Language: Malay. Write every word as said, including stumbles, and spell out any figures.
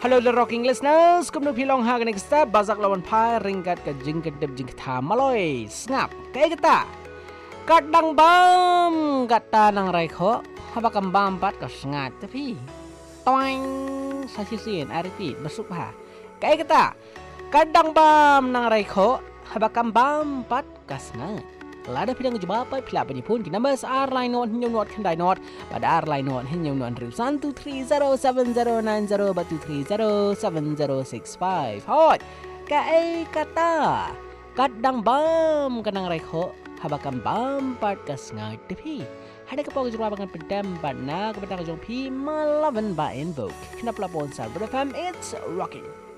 Hello the rocking listeners, kumno pilong ha ganik sta bazak lawan pai ringkat ke jing kedep jing tha maloi snap kai kata kadang bam kata nang rai kho habakam bam pat ka sngat tapi toing sa sisin I repeat masuk ha kai kata kadang bam nang rai kho habakam bam pat ka sngat lada pidang jeba pai phila pani phone ki numbers r line not hinyong not khandai not pada r line not hinyong not ril one two three zero seven zero nine zero two three zero seven zero six five hot kai kata kadang bam kanang rai kho habakam bam pat kas ngai tepi hada ka pog jwa bangan pedam badna ka pedang jong pi malavan ba invoke kenapa lapon sa F M it's rocking.